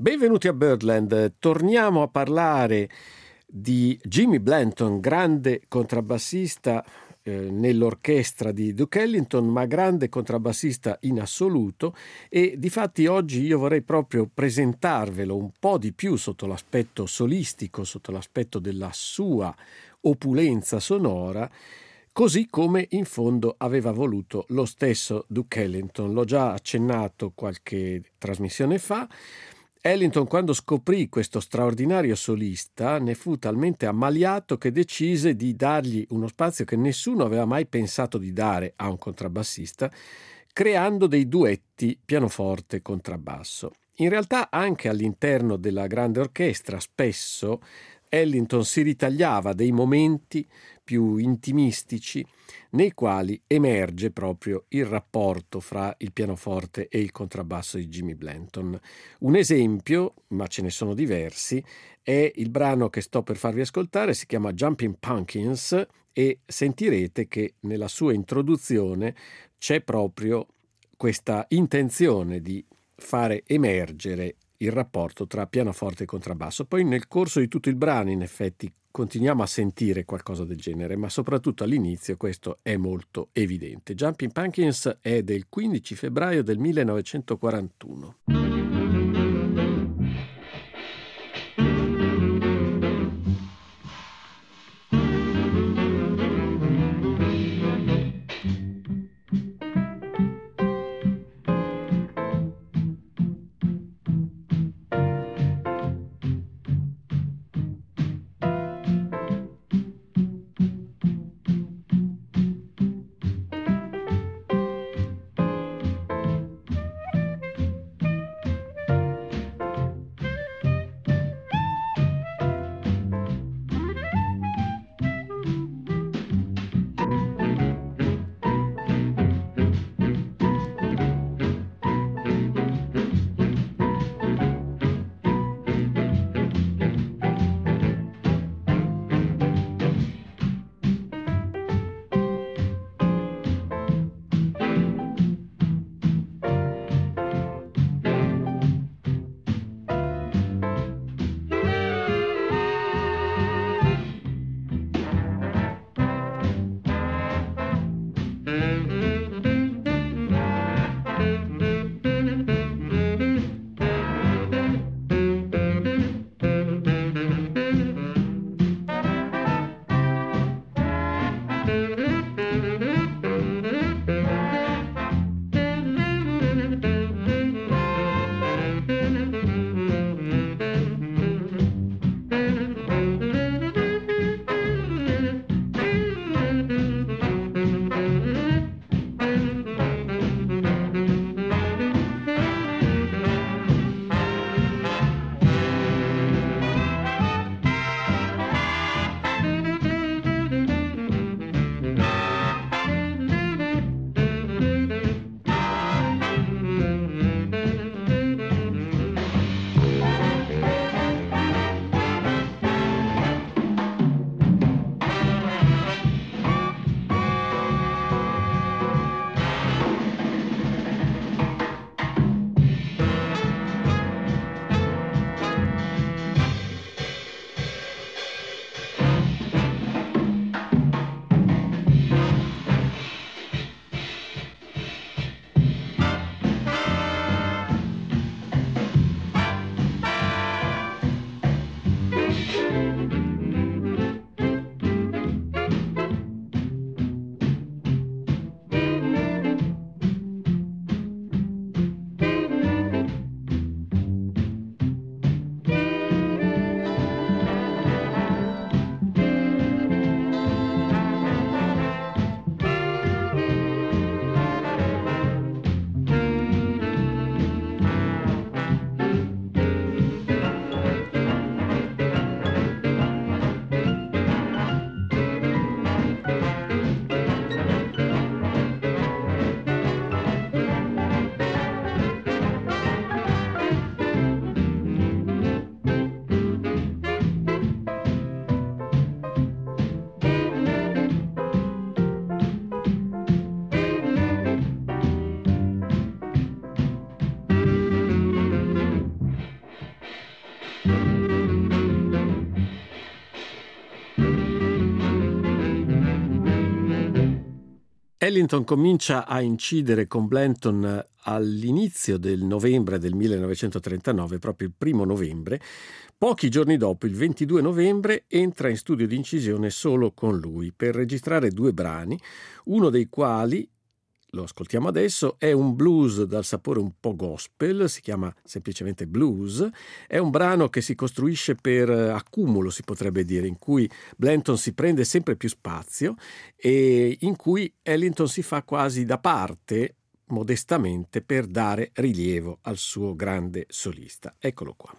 Benvenuti a Birdland. Torniamo a parlare di Jimmy Blanton, grande contrabbassista nell'orchestra di Duke Ellington, ma grande contrabbassista in assoluto, e difatti oggi io vorrei proprio presentarvelo un po' di più sotto l'aspetto solistico, sotto l'aspetto della sua opulenza sonora, così come in fondo aveva voluto lo stesso Duke Ellington. L'ho già accennato qualche trasmissione fa. Ellington, quando scoprì questo straordinario solista, ne fu talmente ammaliato che decise di dargli uno spazio che nessuno aveva mai pensato di dare a un contrabbassista, creando dei duetti pianoforte-contrabbasso. In realtà anche all'interno della grande orchestra spesso Ellington si ritagliava dei momenti più intimistici nei quali emerge proprio il rapporto fra il pianoforte e il contrabbasso di Jimmy Blanton. Un esempio, ma ce ne sono diversi, è il brano che sto per farvi ascoltare, si chiama Jumping Pumpkins e sentirete che nella sua introduzione c'è proprio questa intenzione di fare emergere il rapporto tra pianoforte e contrabbasso. Poi nel corso di tutto il brano, in effetti, continuiamo a sentire qualcosa del genere, ma soprattutto all'inizio questo è molto evidente. Jumping Pumpkins è del 15 febbraio del 1941. Ellington comincia a incidere con Blanton all'inizio del novembre del 1939, proprio il 1 novembre. Pochi giorni dopo, il 22 novembre, entra in studio di incisione solo con lui per registrare 2 brani, uno dei quali, lo ascoltiamo adesso, è un blues dal sapore un po' gospel, si chiama semplicemente Blues. È un brano che si costruisce per accumulo, si potrebbe dire, in cui Blanton si prende sempre più spazio e in cui Ellington si fa quasi da parte, modestamente, per dare rilievo al suo grande solista. Eccolo qua.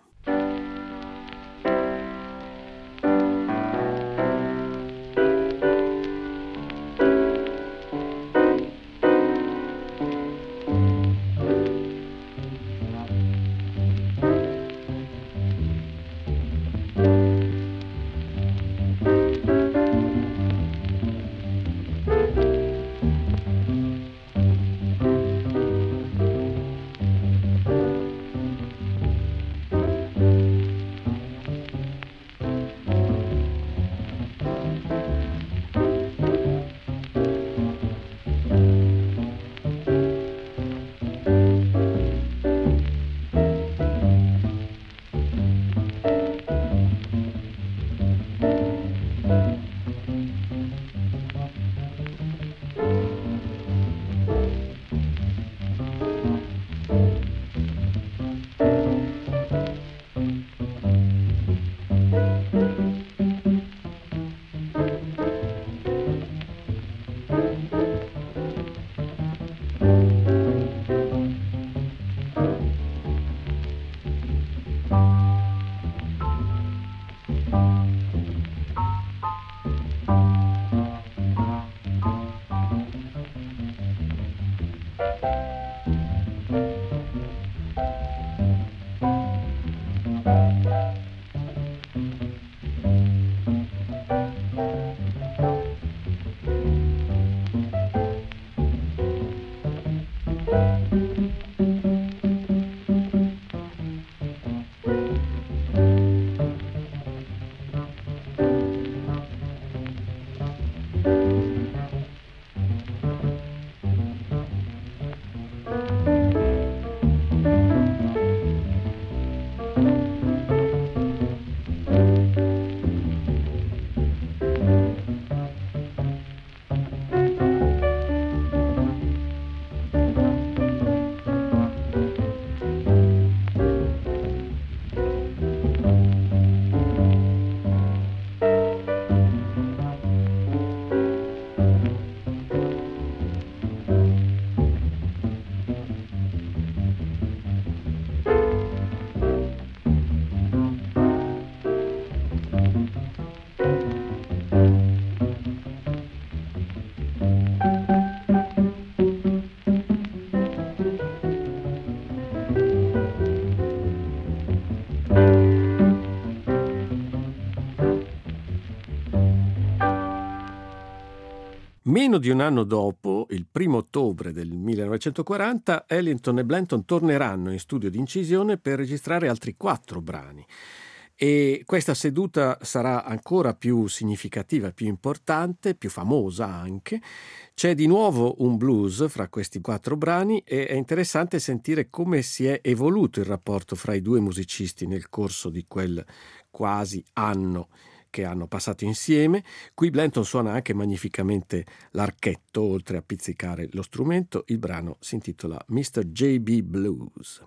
Meno di un anno dopo, il 1 ottobre del 1940, Ellington e Blanton torneranno in studio di incisione per registrare altri 4 brani. E questa seduta sarà ancora più significativa, più importante, più famosa anche. C'è di nuovo un blues fra questi 4 brani e è interessante sentire come si è evoluto il rapporto fra i 2 musicisti nel corso di quel quasi anno che hanno passato insieme. Qui Blanton suona anche magnificamente l'archetto, oltre a pizzicare lo strumento. Il brano si intitola Mr. J.B. Blues.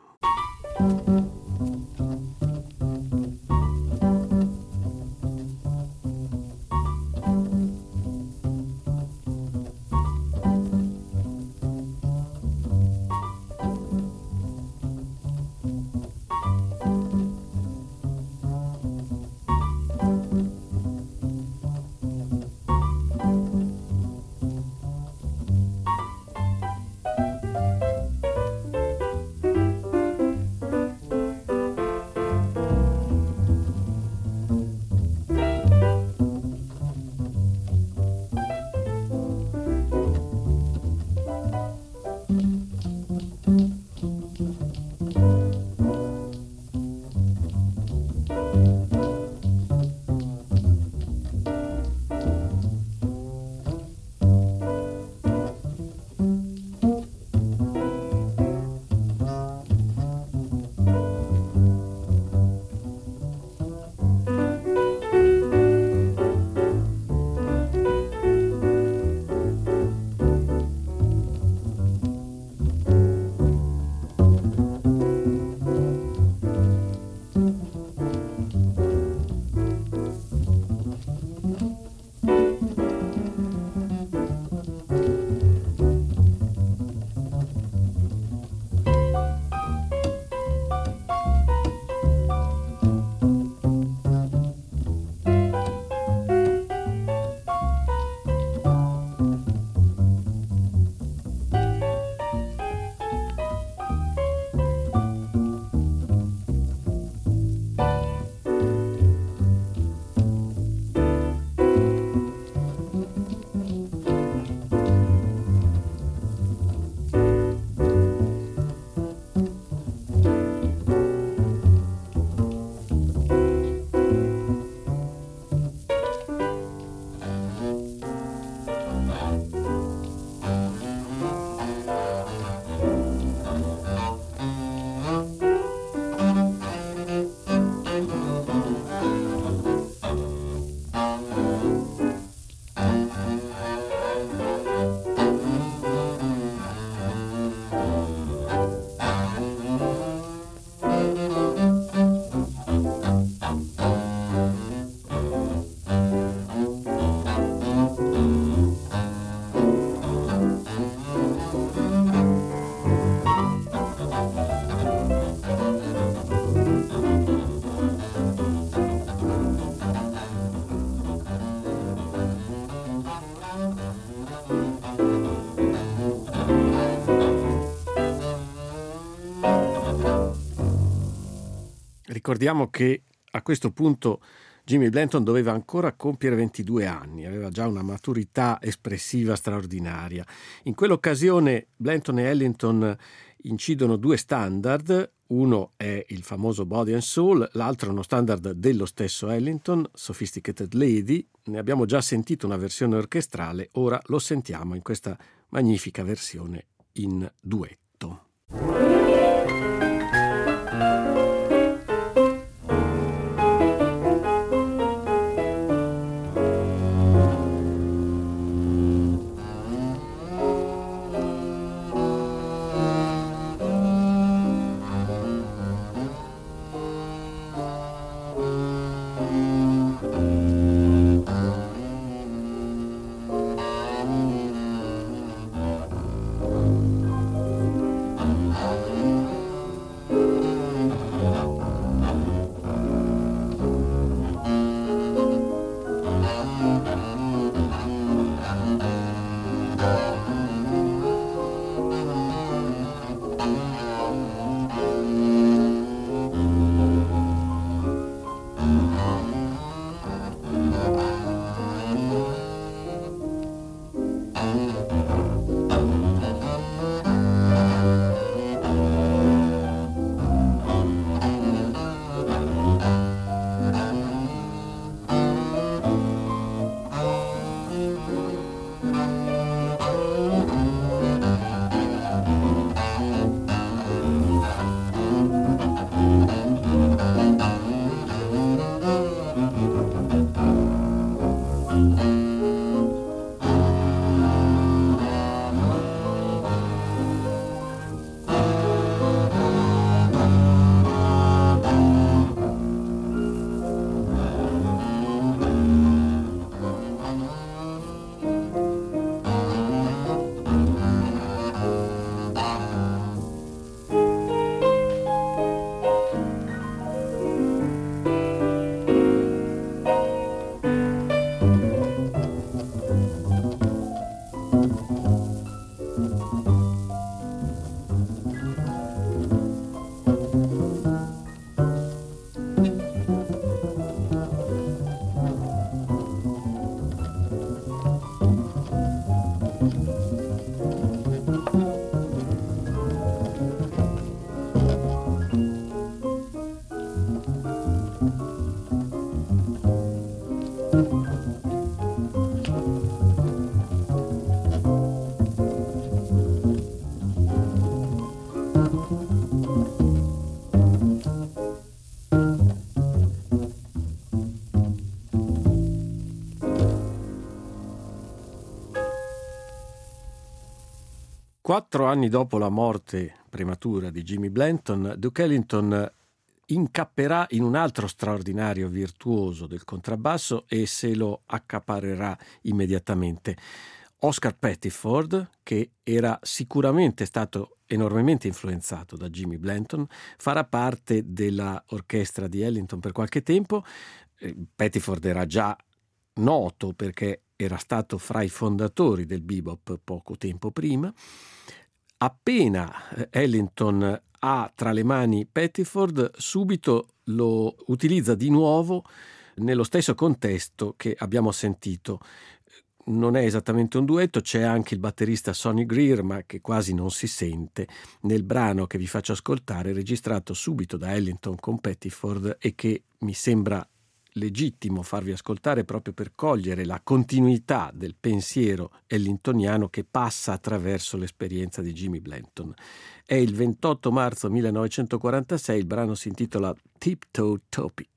Ricordiamo che a questo punto Jimmy Blanton doveva ancora compiere 22 anni, aveva già una maturità espressiva straordinaria. In quell'occasione Blanton e Ellington incidono due standard, uno è il famoso Body and Soul, l'altro è uno standard dello stesso Ellington, Sophisticated Lady. Ne abbiamo già sentito una versione orchestrale, ora lo sentiamo in questa magnifica versione in duetto. Quattro anni dopo la morte prematura di Jimmy Blanton, Duke Ellington incapperà in un altro straordinario virtuoso del contrabbasso e se lo accaparrerà immediatamente. Oscar Pettiford, che era sicuramente stato enormemente influenzato da Jimmy Blanton, farà parte della orchestra di Ellington per qualche tempo. Pettiford era già noto perché era stato fra i fondatori del bebop poco tempo prima. Appena Ellington ha tra le mani Pettiford, subito lo utilizza di nuovo nello stesso contesto che abbiamo sentito. Non è esattamente un duetto, c'è anche il batterista Sonny Greer, ma che quasi non si sente nel brano che vi faccio ascoltare, registrato subito da Ellington con Pettiford e che mi sembra legittimo farvi ascoltare proprio per cogliere la continuità del pensiero ellingtoniano che passa attraverso l'esperienza di Jimmy Blanton. È il 28 marzo 1946, il brano si intitola Tiptoe Topic.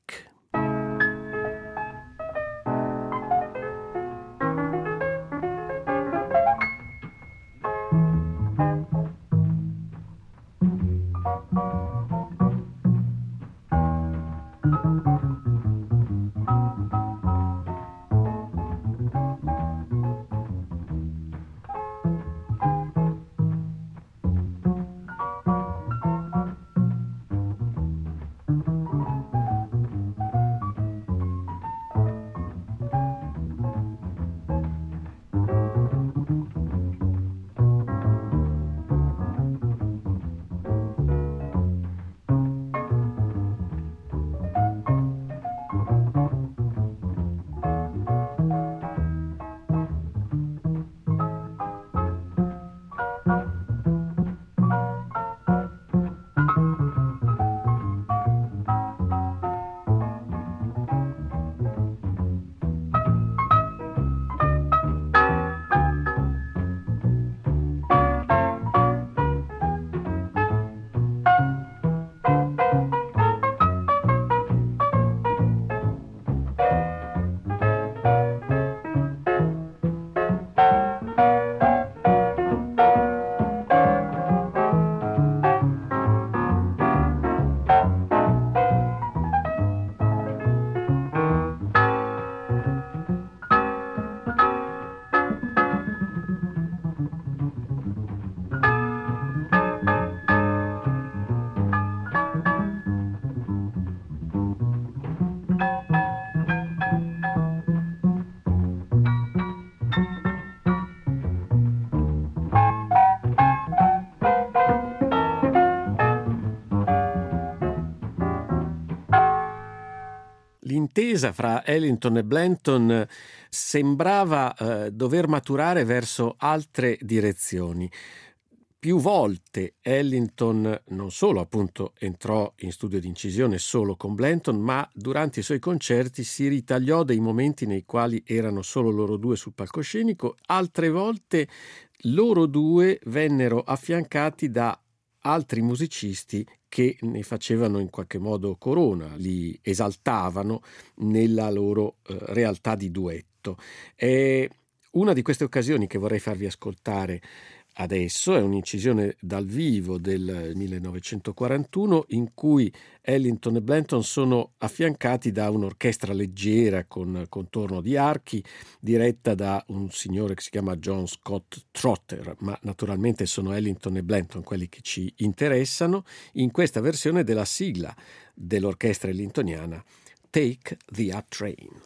L'intesa fra Ellington e Blanton sembrava dover maturare verso altre direzioni. Più volte Ellington non solo appunto entrò in studio di incisione solo con Blanton, ma durante i suoi concerti si ritagliò dei momenti nei quali erano solo loro due sul palcoscenico, altre volte loro due vennero affiancati da altri musicisti che ne facevano in qualche modo corona, li esaltavano nella loro realtà di duetto. È una di queste occasioni che vorrei farvi ascoltare adesso, è un'incisione dal vivo del 1941 in cui Ellington e Blanton sono affiancati da un'orchestra leggera con contorno di archi diretta da un signore che si chiama John Scott Trotter, ma naturalmente sono Ellington e Blanton quelli che ci interessano in questa versione della sigla dell'orchestra ellingtoniana Take the A-Train.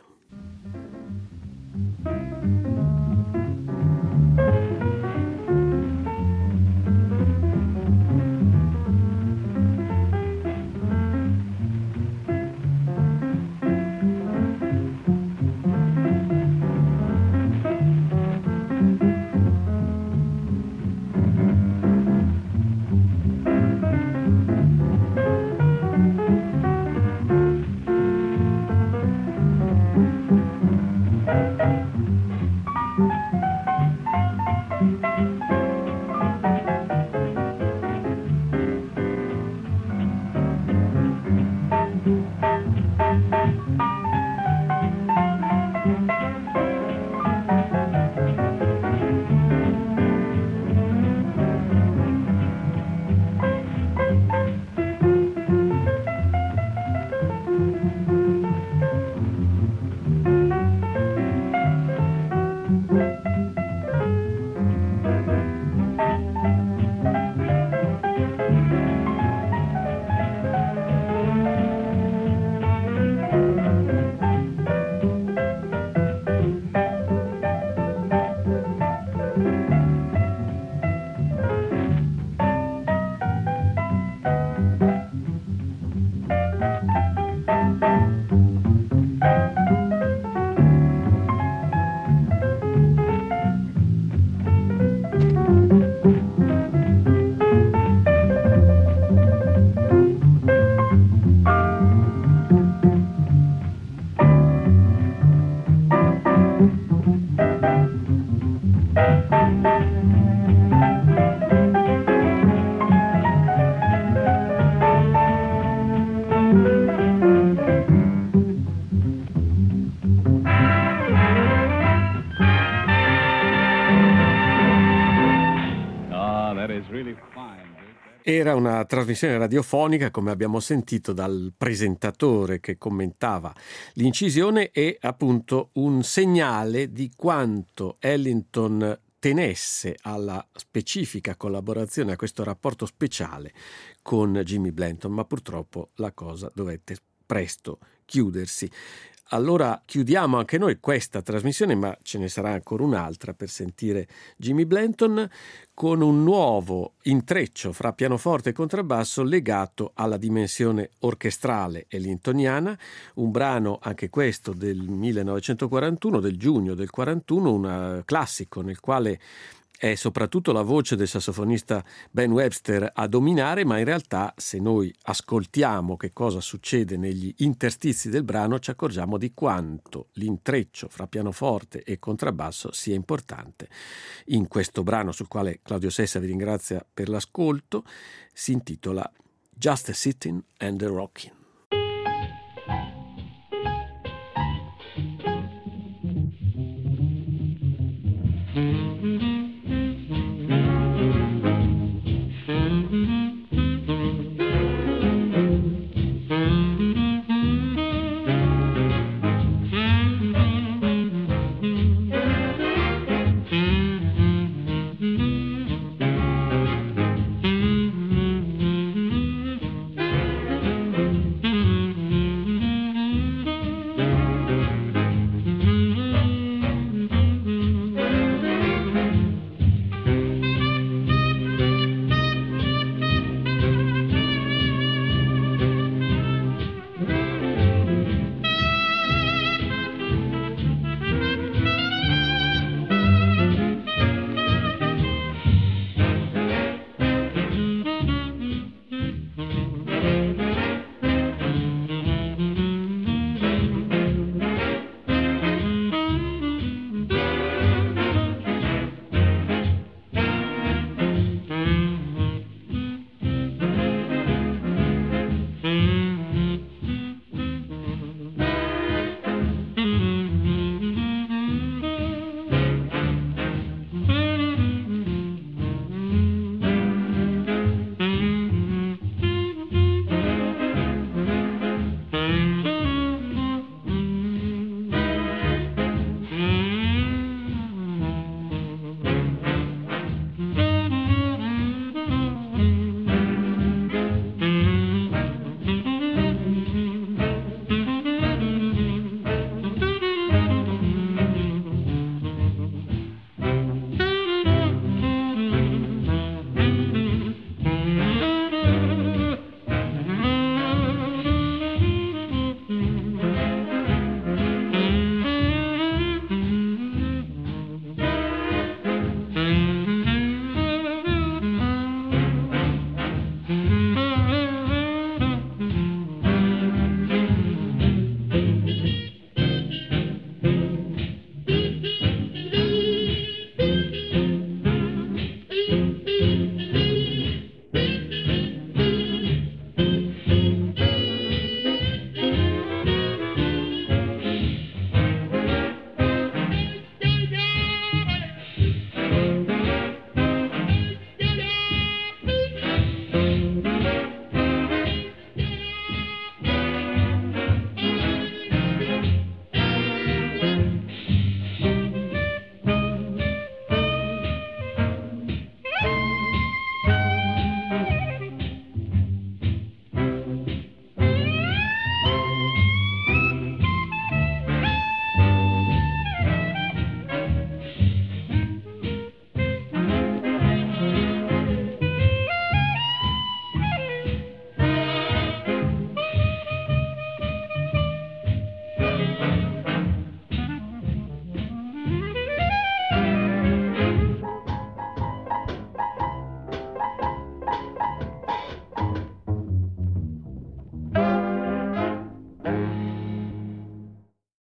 Era una trasmissione radiofonica, come abbiamo sentito dal presentatore che commentava l'incisione, e appunto un segnale di quanto Ellington tenesse alla specifica collaborazione, a questo rapporto speciale con Jimmy Blanton, ma purtroppo la cosa dovette presto chiudersi. Allora chiudiamo anche noi questa trasmissione, ma ce ne sarà ancora un'altra per sentire Jimmy Blanton, con un nuovo intreccio fra pianoforte e contrabbasso legato alla dimensione orchestrale ellingtoniana, un brano anche questo del 1941, del giugno del 41, un classico nel quale è soprattutto la voce del sassofonista Ben Webster a dominare, ma in realtà se noi ascoltiamo che cosa succede negli interstizi del brano ci accorgiamo di quanto l'intreccio fra pianoforte e contrabbasso sia importante. In questo brano, sul quale Claudio Sessa vi ringrazia per l'ascolto, si intitola Just a Sitting and a Rockin'.